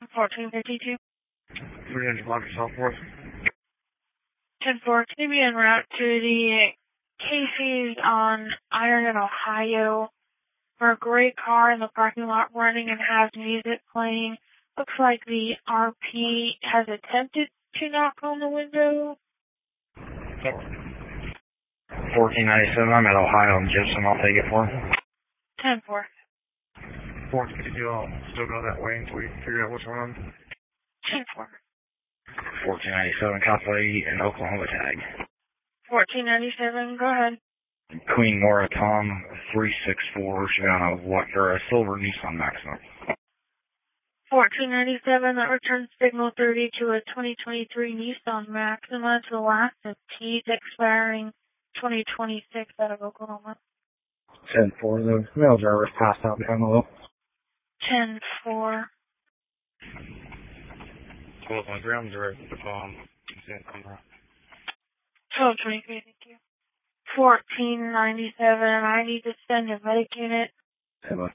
1452. 300 block of Southworth. 10-4, can you be en route to the Casey's on Iron in Ohio for a gray car in the parking lot running and has music playing? Looks like the RP has attempted to knock on the window. 1497, I'm at Ohio and Gibson. I'll take it for him. 10-4. 1452, I'll still go that way until we figure out what's going on. 10-4. 1497, Copy and Oklahoma tag. 1497, go ahead. Queen Nora Tom 364, she's on a silver Nissan Maxima. 1497, that returns signal 30 to a 2023 Nissan Maxima to the last of T's expiring 2026 out of Oklahoma. 10-4, the male driver's passed out behind the wheel. 10-4. 12 on ground direct to the bomb. 1223, thank you. 1497, I need to send a medic unit. 10